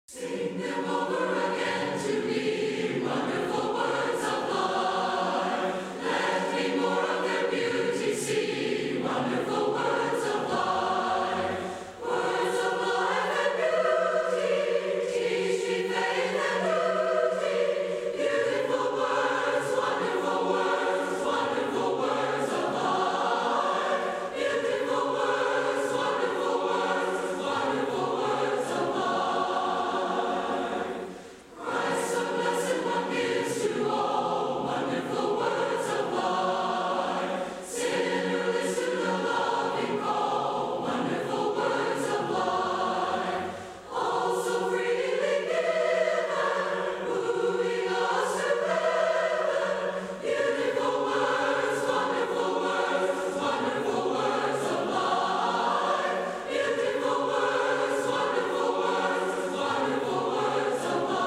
Sing them over again to me, wonderful words of life. Let me more of their beauty see, wonderful words of life. Words of life and beauty, teach me faith and duty. Beautiful words, wonderful words, wonderful words of life. Beautiful words, wonderful words, wonderful words of life. Christ, the blessed one, gives to all wonderful words of life. Sinner, listen to the loving call, wonderful words of life. All so freely given, moving us to heaven. Beautiful words, wonderful words, wonderful words of life. Beautiful words, wonderful words, wonderful words of life.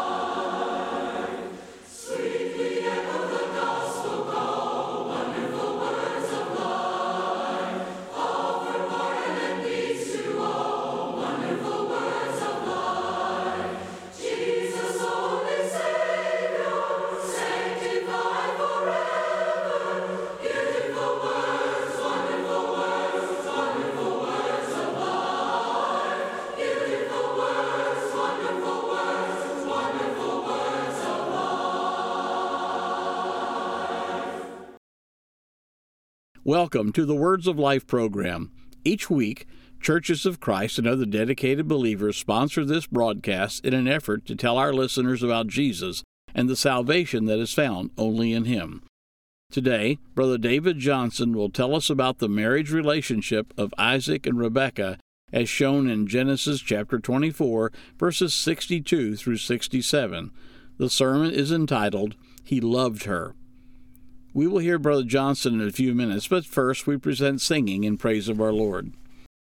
Sweetly echo the gospel call, wonderful words of life. Offer pardon and peace to all, wonderful words of life. Jesus, only Savior, sanctified forever. Beautiful words, wonderful words, wonderful words of life. Beautiful words, wonderful words, wonderful words of life. Welcome to the Words of Life program. Each week, Churches of Christ and other dedicated believers sponsor this broadcast in an effort to tell our listeners about Jesus and the salvation that is found only in Him. Today, Brother David Johnson will tell us about the marriage relationship of Isaac and Rebekah as shown in Genesis chapter 24, verses 62 through 67. The sermon is entitled, He Loved Her. We will hear Brother Johnson in a few minutes, but first we present singing in praise of our Lord.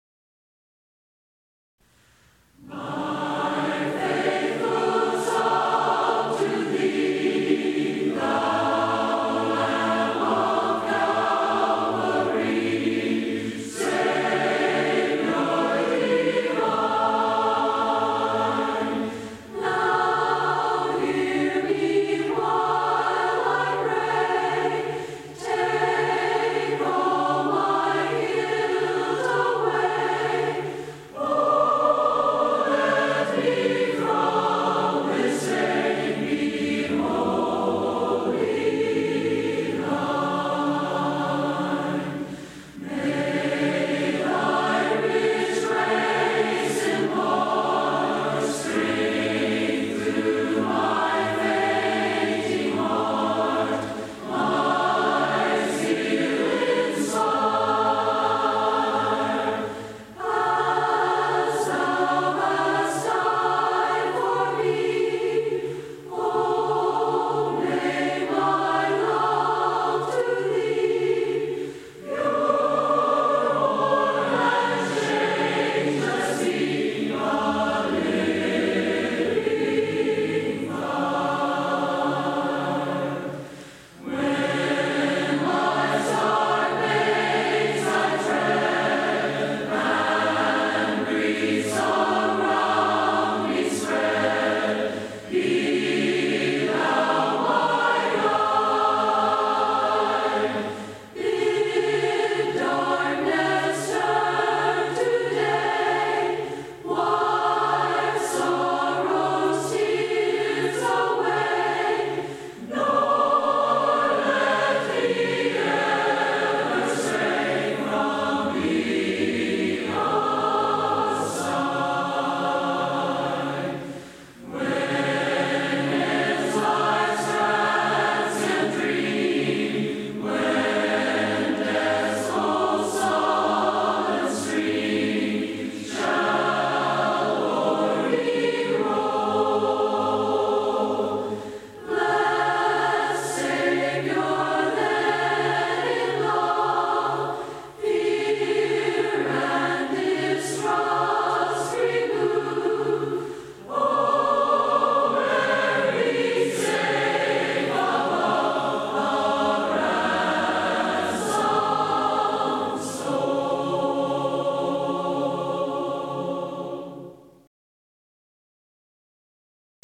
Take all my guilt away.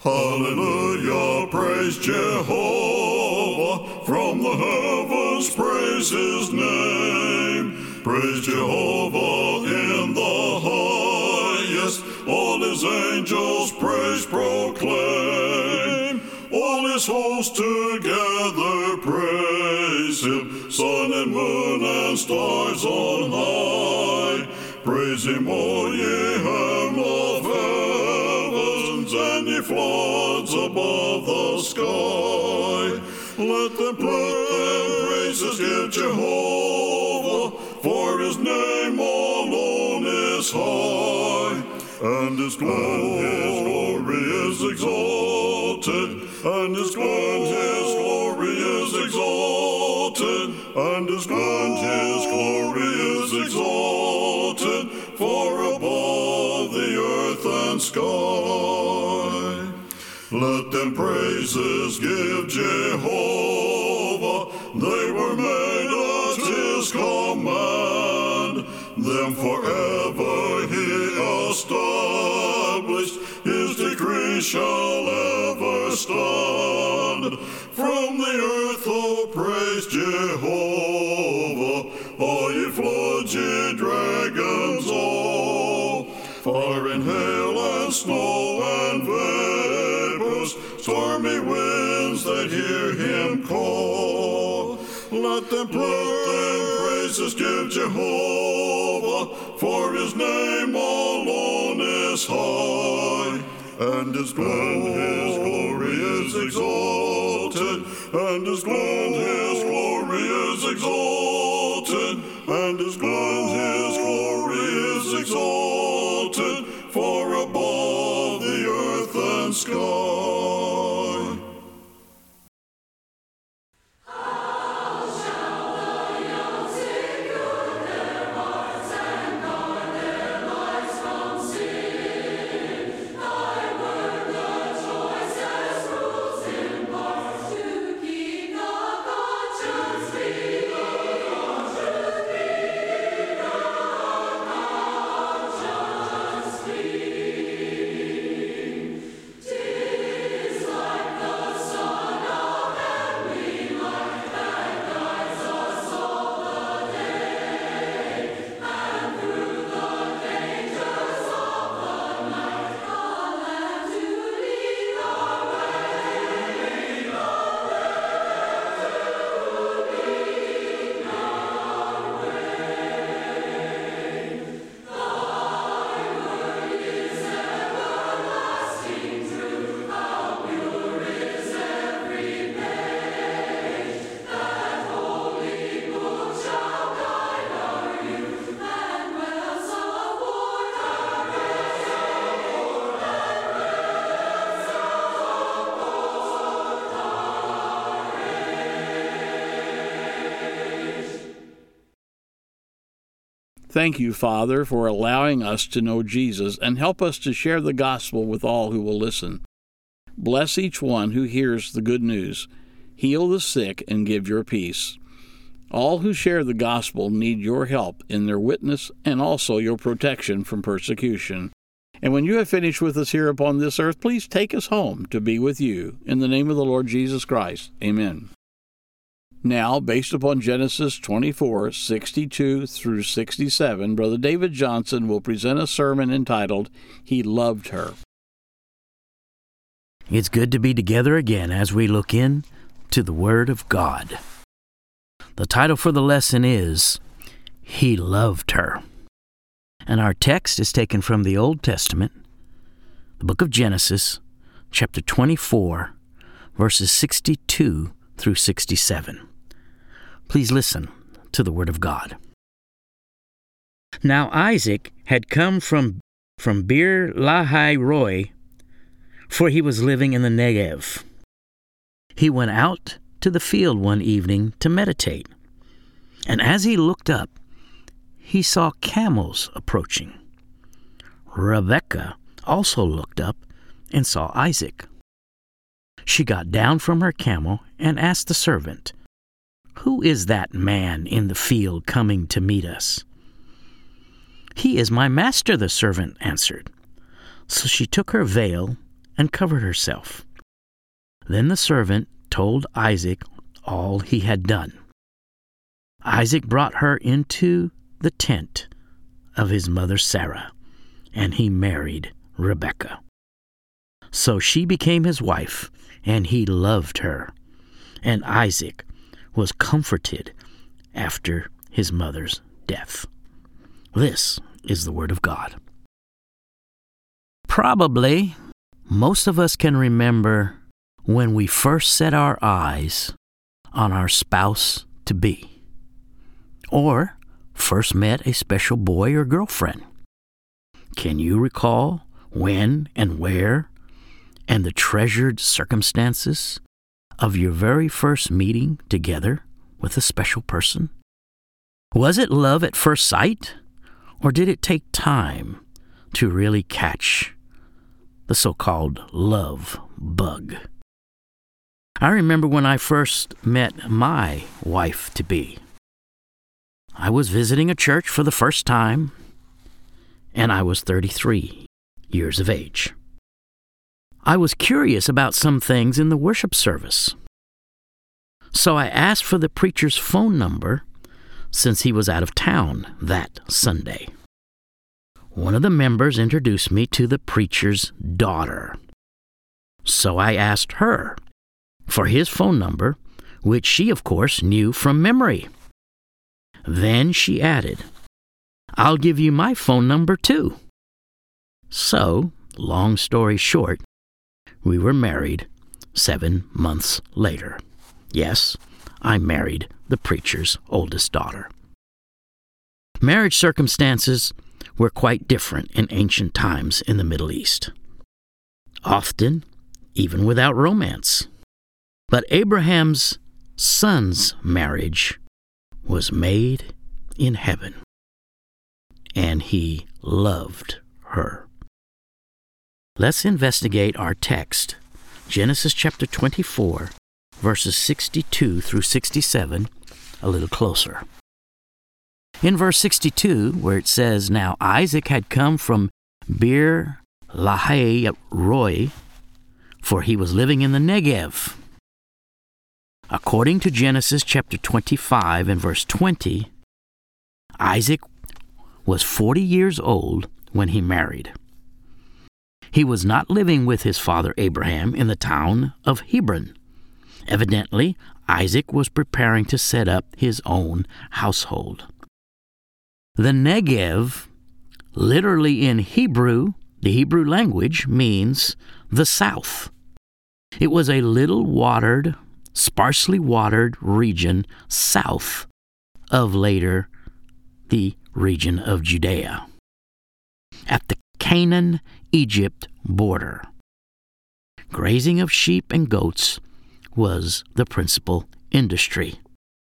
Hallelujah, praise Jehovah, from the heavens praise his name. Praise Jehovah in the highest, all his angels praise proclaim. All his hosts together praise him, sun and moon and stars on high. Praise him, all ye hem of heavens, and ye floods above the sky. Let them praises give Jehovah, for his name alone is high, and his glory is exalted, and his glory is exalted, and his glory is exalted, far above the earth and sky. Let them praises give Jehovah, they were made at his command. Them forever he established, his decree shall ever stand. From the earth, oh, praise Jehovah, all ye floods, ye dragons all, fire and hail and snow and vapors, stormy winds that hear him call. Let them praises give Jehovah, for his name alone is high, and his glory is exalted, and his glory is exalted, and his glory is exalted, far above the earth and sky. Thank you, Father, for allowing us to know Jesus and help us to share the gospel with all who will listen. Bless each one who hears the good news. Heal the sick and give your peace. All who share the gospel need your help in their witness and also your protection from persecution. And when you have finished with us here upon this earth, please take us home to be with you. In the name of the Lord Jesus Christ, amen. Now, based upon Genesis 24:62 through 67, Brother David Johnson will present a sermon entitled, He Loved Her. It's good to be together again as we look in to the Word of God. The title for the lesson is, He Loved Her. And our text is taken from the Old Testament, the book of Genesis, chapter 24, verses 62 through 67. Please listen to the Word of God. Now Isaac had come from Beer Lahai Roi, for he was living in the Negev. He went out to the field one evening to meditate, and as he looked up, he saw camels approaching. Rebekah also looked up and saw Isaac. She got down from her camel and asked the servant, "Who is that man in the field coming to meet us?" "He is my master," the servant answered. So she took her veil and covered herself. Then the servant told Isaac all he had done. Isaac brought her into the tent of his mother Sarah, and he married Rebekah. So she became his wife, and he loved her, and Isaac was comforted after his mother's death. This is the Word of God. Probably most of us can remember when we first set our eyes on our spouse-to-be, or first met a special boy or girlfriend. Can you recall when and where and the treasured circumstances of your very first meeting together with a special person? Was it love at first sight, or did it take time to really catch the so-called love bug? I remember when I first met my wife-to-be. I was visiting a church for the first time, and I was 33 years of age. I was curious about some things in the worship service, so I asked for the preacher's phone number since he was out of town that Sunday. One of the members introduced me to the preacher's daughter, so I asked her for his phone number, which she, of course, knew from memory. Then she added, "I'll give you my phone number too." So, long story short, we were married 7 months later. Yes, I married the preacher's oldest daughter. Marriage circumstances were quite different in ancient times in the Middle East, often even without romance. But Abraham's son's marriage was made in heaven, and he loved her. Let's investigate our text, Genesis chapter 24, verses 62 through 67, a little closer. In verse 62, where it says, "Now Isaac had come from Beer Lahai Roi, for he was living in the Negev." According to Genesis chapter 25 and verse 20, Isaac was 40 years old when he married. He was not living with his father Abraham in the town of Hebron. Evidently, Isaac was preparing to set up his own household. The Negev, literally in Hebrew, the Hebrew language, means the south. It was a little watered, sparsely watered region south of later the region of Judea, at the Canaan-Egypt border. Grazing of sheep and goats was the principal industry.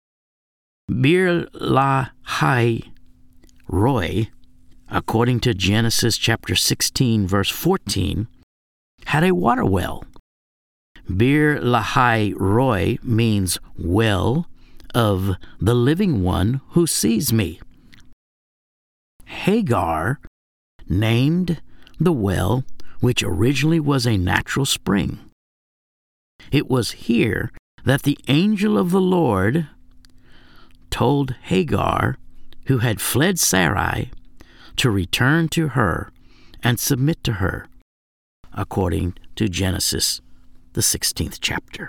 Beer Lahai Roi, according to Genesis chapter 16, verse 14, had a water well. Beer Lahai Roi means well of the living one who sees me. Hagar named the well, which originally was a natural spring. It was here that the angel of the Lord told Hagar, who had fled Sarai, to return to her and submit to her, according to Genesis, the 16th chapter.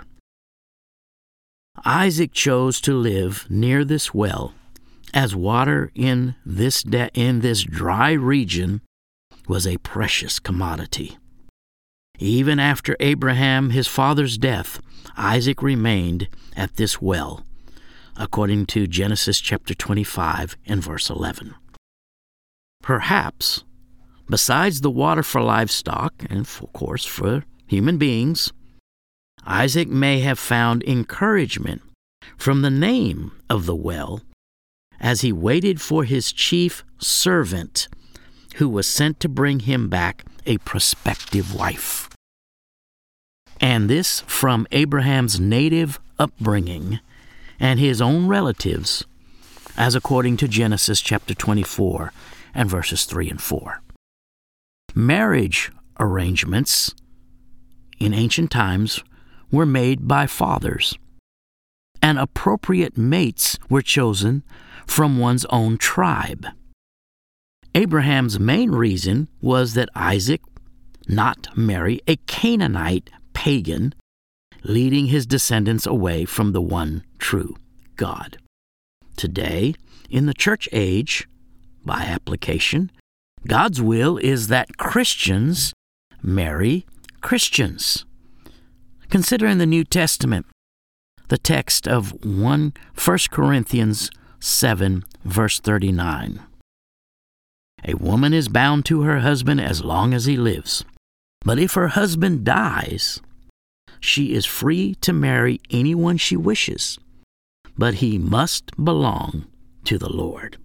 Isaac chose to live near this well, as water in this dry region was a precious commodity. Even after Abraham, his father's death, Isaac remained at this well, according to Genesis chapter 25 and verse 11. Perhaps, besides the water for livestock and, of course, for human beings, Isaac may have found encouragement from the name of the well as he waited for his chief servant, who was sent to bring him back a prospective wife. And this from Abraham's native upbringing and his own relatives, as according to Genesis chapter 24 and verses 3 and 4. Marriage arrangements in ancient times were made by fathers, and appropriate mates were chosen from one's own tribe. Abraham's main reason was that Isaac not marry a Canaanite pagan, leading his descendants away from the one true God. Today, in the church age, by application, God's will is that Christians marry Christians. Consider in the New Testament the text of 1 Corinthians 7, verse 39. A woman is bound to her husband as long as he lives. But if her husband dies, she is free to marry anyone she wishes, but he must belong to the Lord.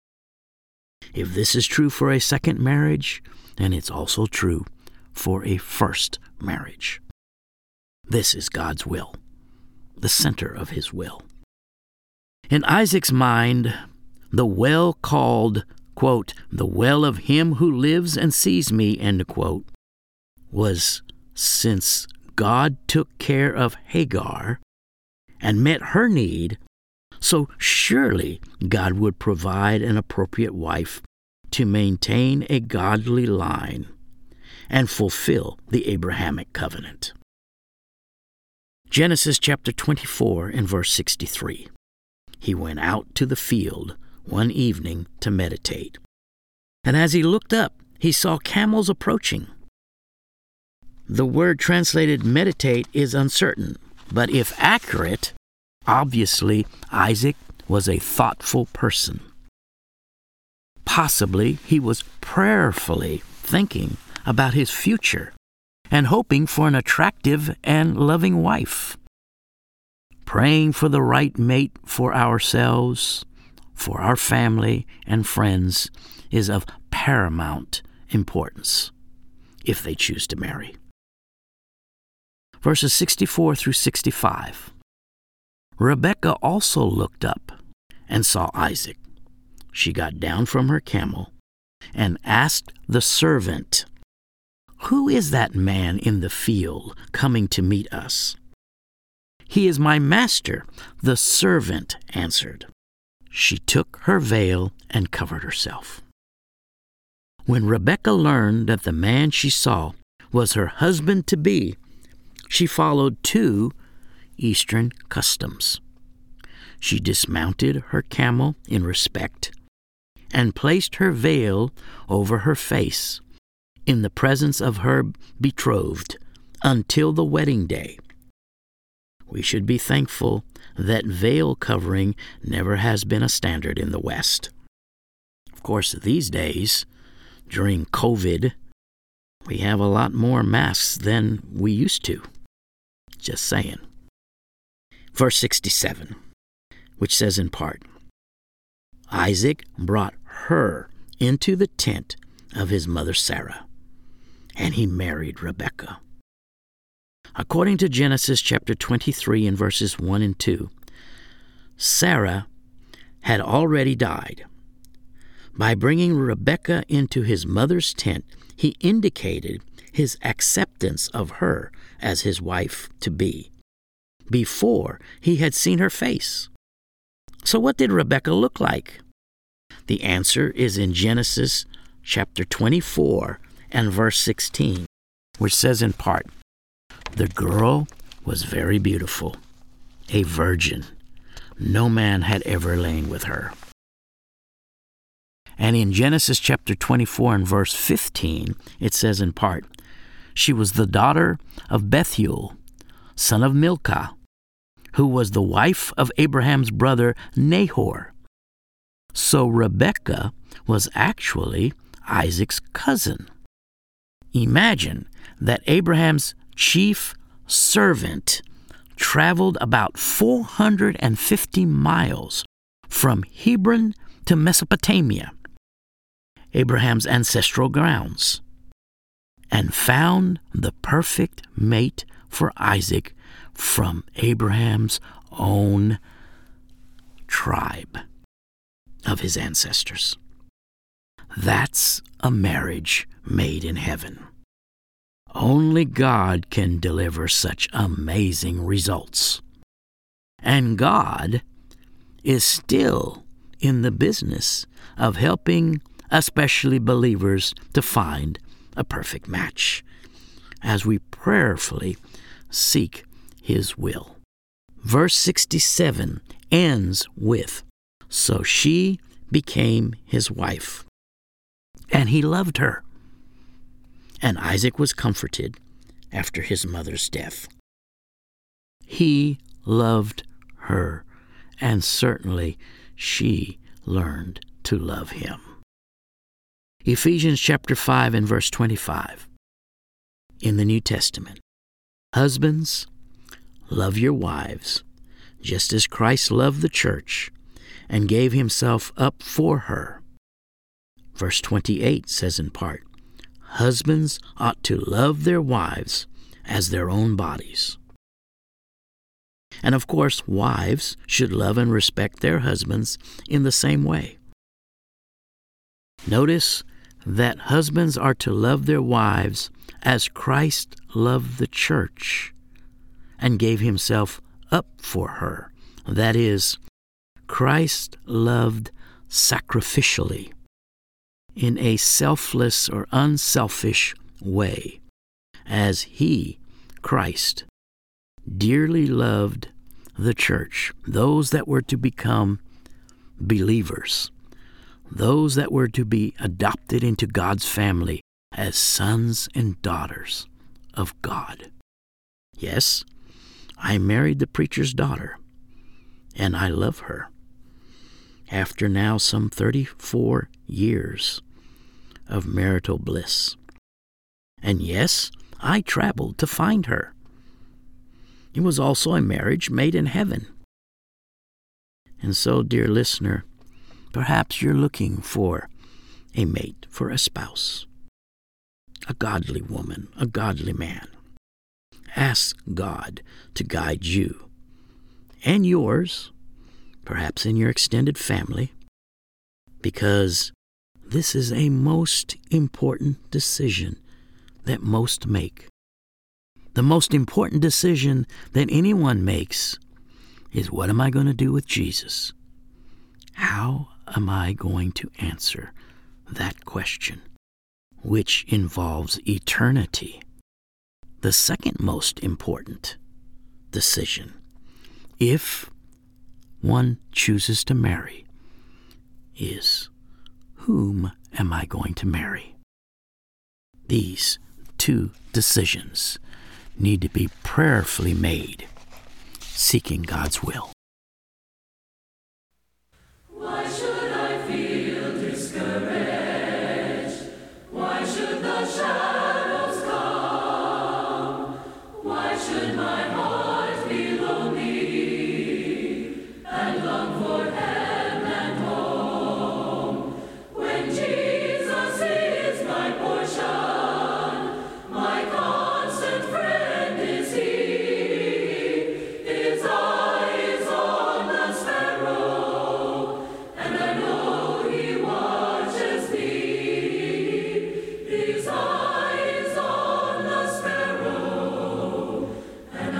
If this is true for a second marriage, then it's also true for a first marriage. This is God's will, the center of his will. In Isaac's mind, the well called, quote, the well of him who lives and sees me, end quote, was since God took care of Hagar and met her need, so surely God would provide an appropriate wife to maintain a godly line and fulfill the Abrahamic covenant. Genesis chapter 24 and verse 63. He went out to the field one evening to meditate. And as he looked up, he saw camels approaching. The word translated meditate is uncertain, but if accurate, obviously Isaac was a thoughtful person. Possibly he was prayerfully thinking about his future and hoping for an attractive and loving wife. Praying for the right mate for ourselves, for our family and friends is of paramount importance if they choose to marry. Verses 64 through 65. Rebekah also looked up and saw Isaac. She got down from her camel and asked the servant, "Who is that man in the field coming to meet us?" "He is my master," the servant answered. She took her veil and covered herself. When Rebekah learned that the man she saw was her husband-to-be, she followed two Eastern customs. She dismounted her camel in respect and placed her veil over her face in the presence of her betrothed until the wedding day. We should be thankful that veil covering never has been a standard in the West. Of course, these days, during COVID, we have a lot more masks than we used to. Just saying. Verse 67, which says in part, Isaac brought her into the tent of his mother Sarah, and he married Rebekah. According to Genesis chapter 23 and verses 1 and 2, Sarah had already died. By bringing Rebekah into his mother's tent, he indicated his acceptance of her as his wife-to-be before he had seen her face. So what did Rebekah look like? The answer is in Genesis chapter 24 and verse 16, which says in part, "The girl was very beautiful, a virgin. No man had ever lain with her." And in Genesis chapter 24 and verse 15, it says in part, "She was the daughter of Bethuel, son of Milcah, who was the wife of Abraham's brother Nahor." So Rebekah was actually Isaac's cousin. Imagine that Abraham's chief servant traveled about 450 miles from Hebron to Mesopotamia, Abraham's ancestral grounds, and found the perfect mate for Isaac from Abraham's own tribe of his ancestors. That's a marriage made in heaven. Only God can deliver such amazing results. And God is still in the business of helping especially believers to find a perfect match as we prayerfully seek His will. Verse 67 ends with, "So she became his wife, and he loved her. And Isaac was comforted after his mother's death." He loved her, and certainly she learned to love him. Ephesians chapter 5 and verse 25 in the New Testament. "Husbands, love your wives, just as Christ loved the church and gave himself up for her." Verse 28 says in part, "Husbands ought to love their wives as their own bodies." And of course, wives should love and respect their husbands in the same way. Notice that husbands are to love their wives as Christ loved the church and gave himself up for her. That is, Christ loved sacrificially, in a selfless or unselfish way, as he, Christ, dearly loved the church, those that were to become believers, those that were to be adopted into God's family as sons and daughters of God. Yes, I married the preacher's daughter, and I love her. After now some 34 years of marital bliss. And yes, I traveled to find her. It was also a marriage made in heaven. And so, dear listener, perhaps you're looking for a mate, for a spouse, a godly woman, a godly man. Ask God to guide you and yours, perhaps in your extended family, because this is a most important decision that most make. The most important decision that anyone makes is, what am I going to do with Jesus? How am I going to answer that question, which involves eternity? The second most important decision, if one chooses to marry, is, whom am I going to marry? These two decisions need to be prayerfully made, seeking God's will. Why should I feel discouraged? Why should the shadows come? Why should my heart be lonely and long for heaven and home? When Jesus is my portion, my constant friend is He. His eye is on the sparrow, and I know He watches me. His eye is on the sparrow, and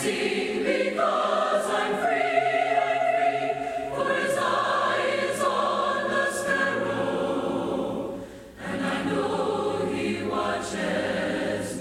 sing because I'm free, for his eye is on the sparrow, and I know he watches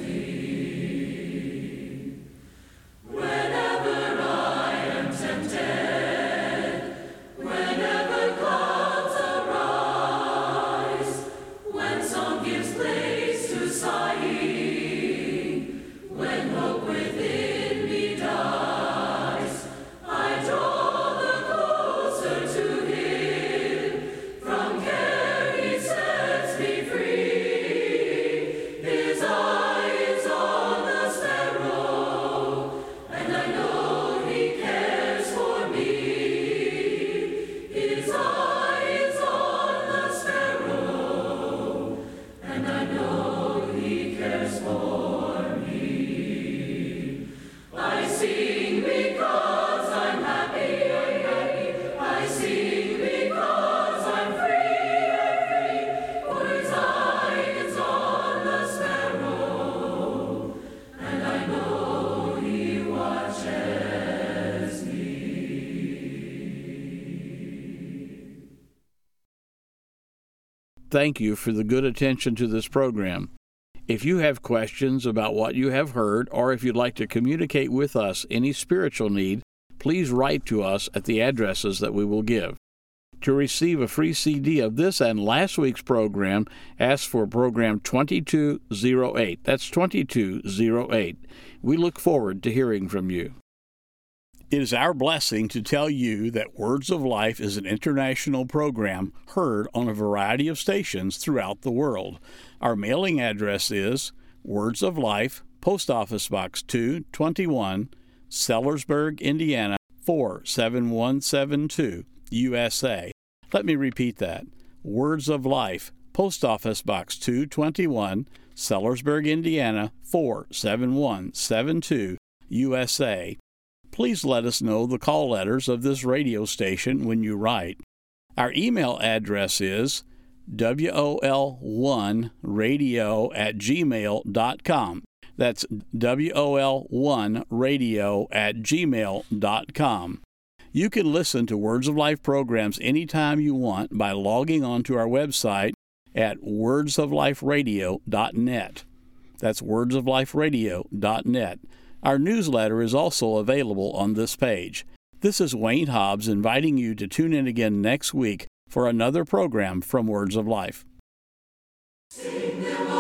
me. Whenever I am tempted, whenever clouds arise, when song gives place to sighing, when hope within me dies, I draw the closer to him. From care he sets me free. His eye is on the sparrow, and I know he cares for me. His eye is on the sparrow, and I know he cares for me. I sing because I'm happy, I sing because I'm free, for his eye is on the sparrow, and I know he watches me. Thank you for the good attention to this program. If you have questions about what you have heard, or if you'd like to communicate with us any spiritual need, please write to us at the addresses that we will give. To receive a free CD of this and last week's program, ask for program 2208. That's 2208. We look forward to hearing from you. It is our blessing to tell you that Words of Life is an international program heard on a variety of stations throughout the world. Our mailing address is Words of Life, Post Office Box 221, Sellersburg, Indiana 47172, USA. Let me repeat that. Words of Life, Post Office Box 221, Sellersburg, Indiana 47172, USA. Please let us know the call letters of this radio station when you write. Our email address is wol1radio@gmail.com. That's wol1radio@gmail.com. You can listen to Words of Life programs anytime you want by logging on to our website at wordsofliferadio.net. That's wordsofliferadio.net. Our newsletter is also available on this page. This is Wayne Hobbs inviting you to tune in again next week for another program from Words of Life. Sing them